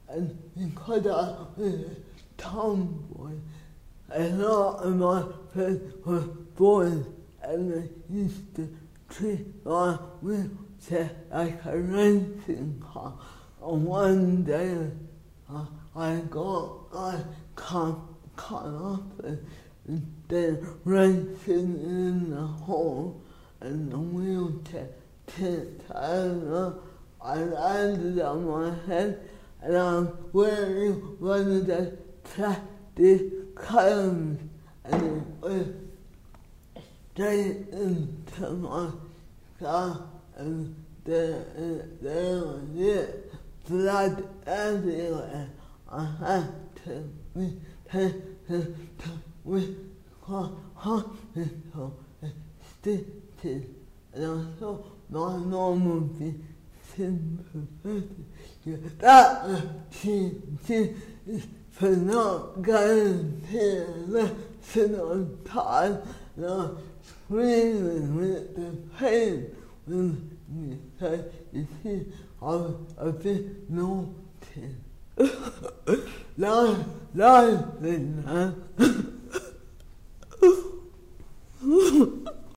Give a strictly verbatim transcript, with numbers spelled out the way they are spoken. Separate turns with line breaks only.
and because I was a tomboy, a lot of my friends were boys, and they used to treat my wheelchair like a racing car. And one day, uh, I got my car cut off and then racing in the hole, and the wheelchair tipped over. I landed on my head, and I'm wearing one of the plastic cones, and it was straight into my skull, and there, there was it, blood everywhere. I had to be taken to the hospital and stitches, and I saw my mom would be sympathetic. That she, she for not going to the lesson on time, and I was screaming with the pain when you said, you see, I was a bit naughty. Life, life,